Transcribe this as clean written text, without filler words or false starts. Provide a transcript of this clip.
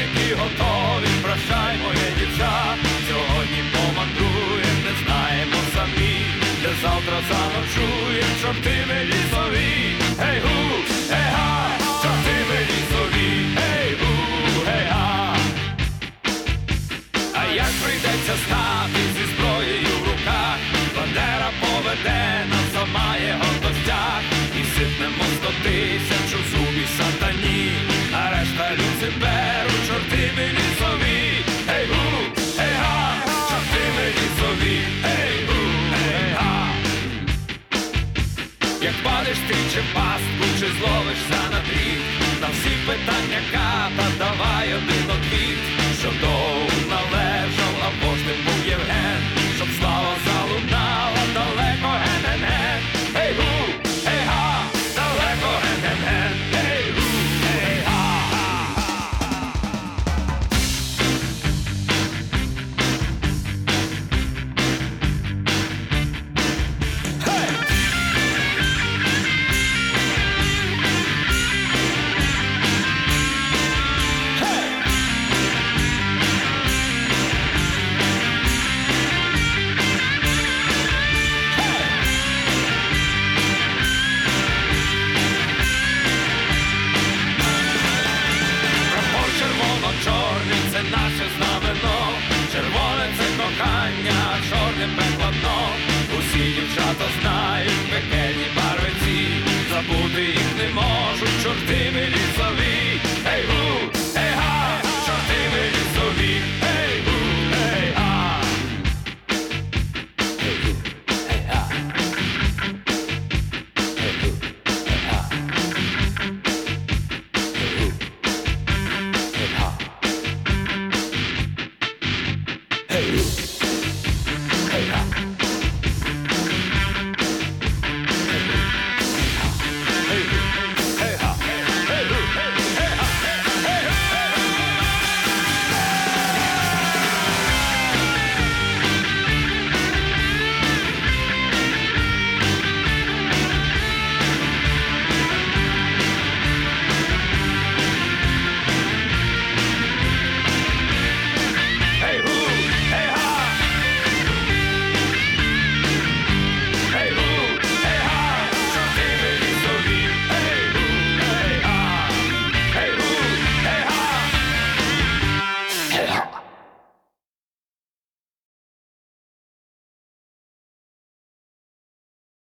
які готові, прощай, моє дівча. Сьогодні помандруєм, не знаємо самі, де завтра заночуєм, чорти ми лісові. Гей-гу, гей-га, чорти ми лісові. Гей-гу, гей-га. А як прийдеться стати зі зброєю в руках, Бандера поведе нас, сама його гостях. І сипнемо 100 000 у зубі сатані, а решта Люциферу, чорти ми лісові. Гей-гу, гей-га, чорти ми лісові. Гей-гу, гей-га. Як падеш ти чи в пастку, чи зловишся на дріт, на всі питання ката давай один отвіт. Щоб довго належав, або ж не був Євген, щоб слава залунала далеко, ген-ген-ген. Гей-гу, гей-га, далеко, ген-ген-ген. Гей-гу, гей-га. Гей! Червоно-чорний – це наше знамено, червоне – це кохання, а чорне – пекло дно. Усі дівчата знають пекельні барви ці, забути їх не можуть, чорти ми лісові. Гей-гу, гей-га, чорти ми лісові. Гей-гу, гей-га. Гей-гу, гей-га. Гей-гу, гей-га. Гей-гу. Hey,